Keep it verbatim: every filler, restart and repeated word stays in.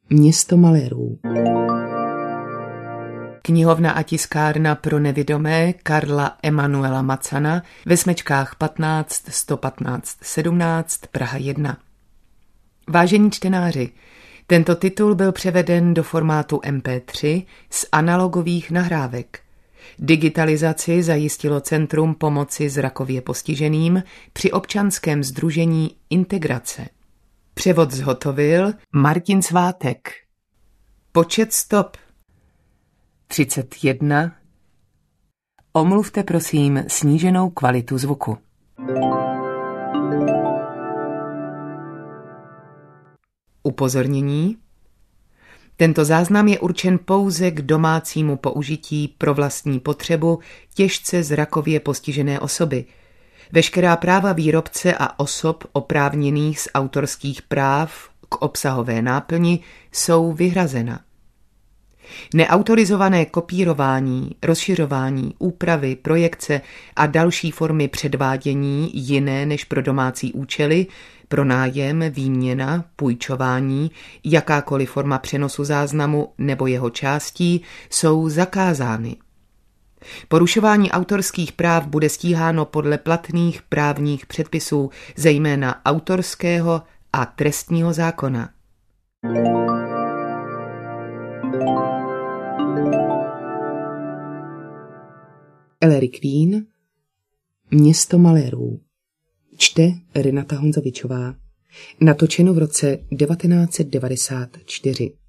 Město malérů. Knihovna a tiskárna pro nevidomé Karla Emanuela Macana ve Smečkách patnáct sto patnáct sedmnáct Praha jedna. Vážení čtenáři, tento titul byl převeden do formátu em pé tři z analogových nahrávek. Digitalizaci zajistilo Centrum pomoci zrakově postiženým při občanském sdružení Integrace. Převod zhotovil Martin Svátek. Počet stop třicet jedna. Omluvte prosím sníženou kvalitu zvuku. Upozornění. Tento záznam je určen pouze k domácímu použití pro vlastní potřebu těžce zrakově postižené osoby. Veškerá práva výrobce a osob oprávněných z autorských práv k obsahové náplni jsou vyhrazena. Neautorizované kopírování, rozšiřování, úpravy, projekce a další formy předvádění jiné než pro domácí účely, pronájem, výměna, půjčování, jakákoliv forma přenosu záznamu nebo jeho částí jsou zakázány. Porušování autorských práv bude stíháno podle platných právních předpisů, zejména autorského a trestního zákona. Ellery Queen, Město malérů. Čte Renata Honzovičová. Natočeno v roce devatenáct set devadesát čtyři.